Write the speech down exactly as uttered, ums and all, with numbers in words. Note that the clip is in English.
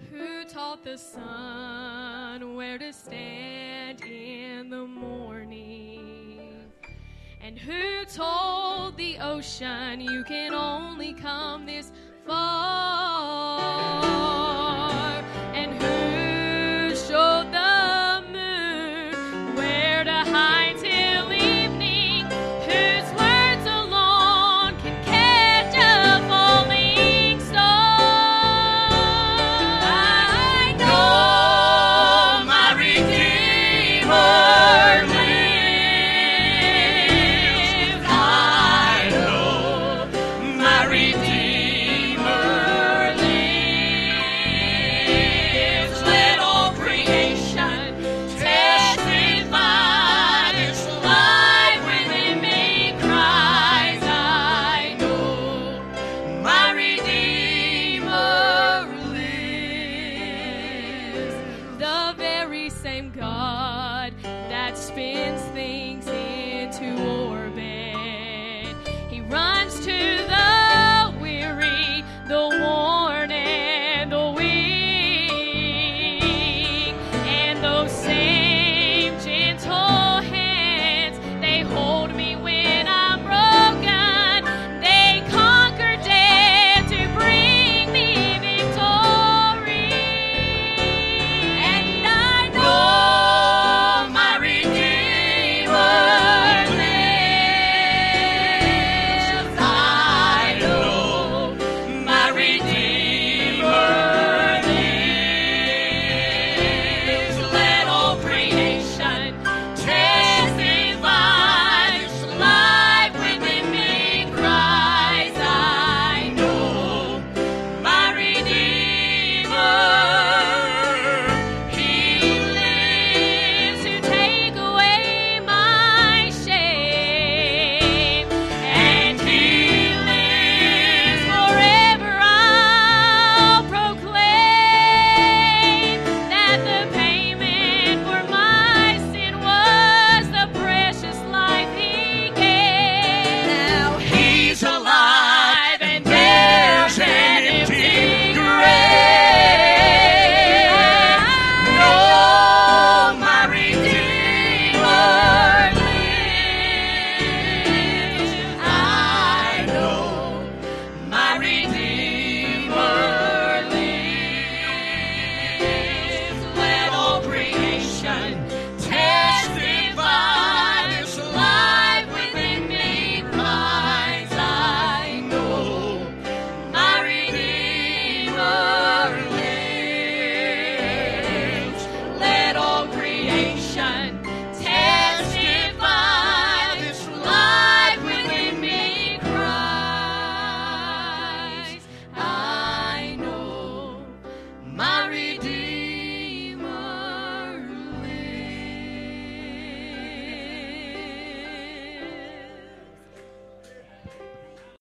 Who taught the sun where to stand in the morning? And who told the ocean you can only come this far? And who showed the moon where to hide till evening? Whose words alone can catch a falling star? I know my Redeemer lives. I know my Redeemer lives. Let all creation testify this life within me cries. I know my Redeemer lives. The very same God that spins things